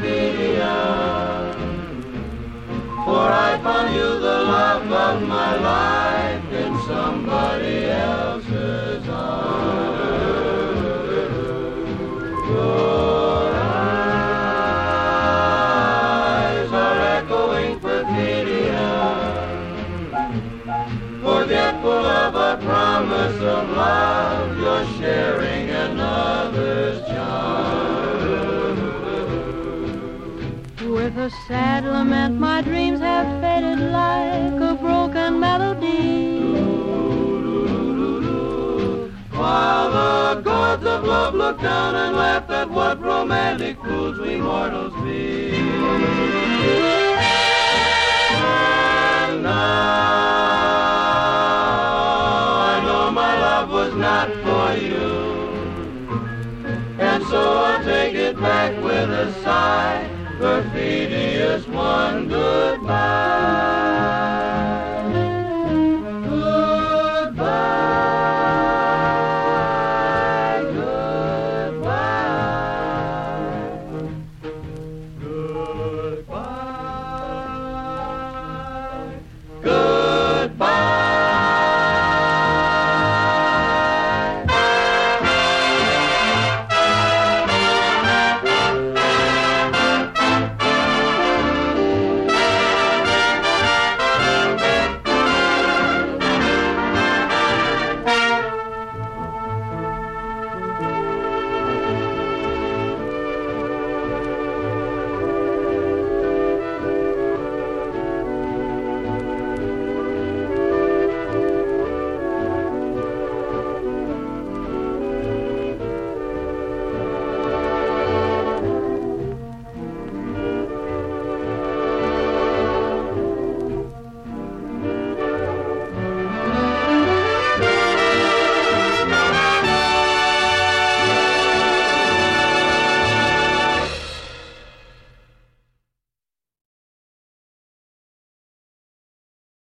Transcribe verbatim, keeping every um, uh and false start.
comedian. For I found you the love of my life in somebody else's arms. Your eyes are echoing perfidion, forgetful of a promise of love. You're sharing another's charm. With a sad lament, my dreams have faded like a broken melody. While the gods of love look down and laugh at what romantic fools we mortals be.